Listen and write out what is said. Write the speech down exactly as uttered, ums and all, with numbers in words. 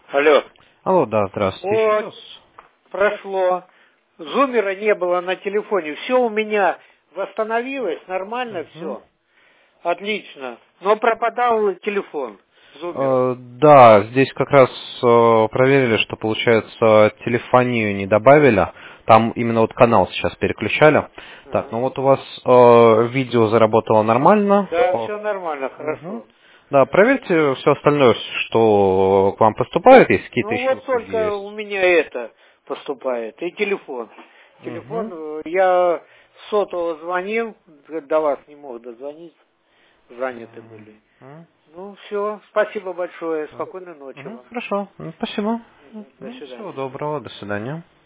Алло. Алло, да, здравствуйте. еще Вот, раз. прошло. Зумера не было на телефоне. Все у меня восстановилось, нормально Мгм. все. Отлично. Но пропадал телефон Зумера. Э, Да, здесь как раз э, проверили, что, получается, телефонию не добавили. Там именно вот канал сейчас переключали. Так, ну Ага. вот у вас э, видео заработало нормально. Да, О, все нормально, мгм. хорошо. Да, проверьте все остальное, что к вам поступает, если какие-то Ну еще вот услуги только у есть. меня это поступает. И телефон. Телефон, Мгм. э, я с сотового звонил, до вас не мог дозвониться, заняты были. Мгм. Ну все, спасибо большое, спокойной ночи Мгм. вам. Хорошо, М, спасибо. Мгм. До Ну, всего свидания. доброго, до свидания.